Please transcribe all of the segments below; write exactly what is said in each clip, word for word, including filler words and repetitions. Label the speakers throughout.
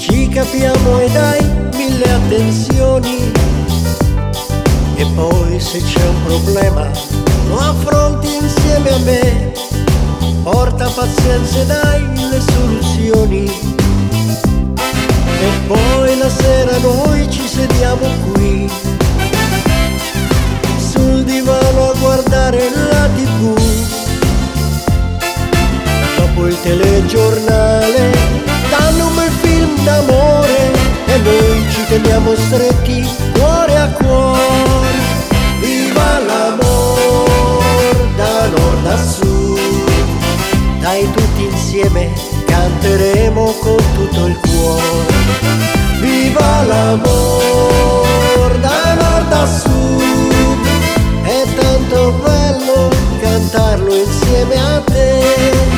Speaker 1: Ci capiamo e dai mille attenzioni, e poi se c'è un problema lo affronti insieme a me. Porta pazienza e dai le soluzioni, e poi la sera noi ci sediamo qui sul divano a guardare la tivù. Dopo il telegiornale danno un bel film d'amore e noi ci teniamo stretti cuore a cuore. Viva l'amor da nord a sud, dai tutti insieme canteremo con tutto il cuore. Viva l'amor da nord a sud, è tanto bello cantarlo insieme a te.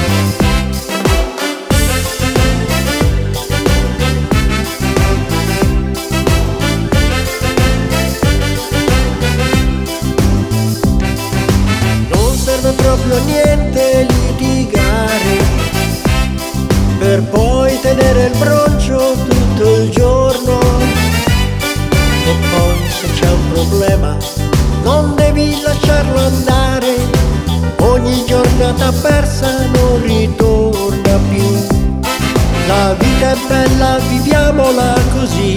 Speaker 1: Proprio niente litigare, per poi tenere il broncio tutto il giorno. E poi se c'è un problema non devi lasciarlo andare, ogni giornata persa non ritorna più. La vita è bella, viviamola così,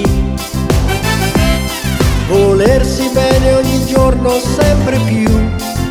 Speaker 1: volersi bene ogni giorno sempre più.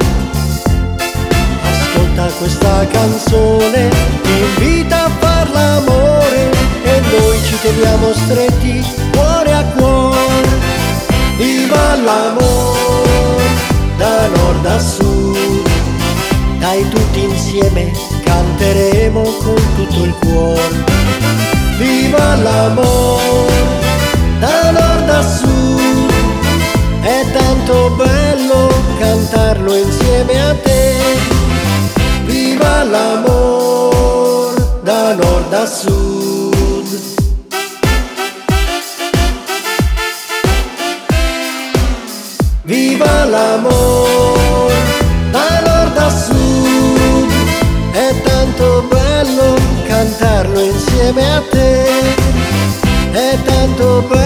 Speaker 1: Questa canzone ti invita a far l'amore e noi ci teniamo stretti cuore a cuore. Viva l'amor da nord a sud, dai tutti insieme canteremo con tutto il cuore. Viva l'amor da nord a sud, è tanto bello cantarlo insieme a te. Viva l'amor da nord a sud. Viva l'amor da nord a sud, è tanto bello cantarlo insieme a te. È tanto bello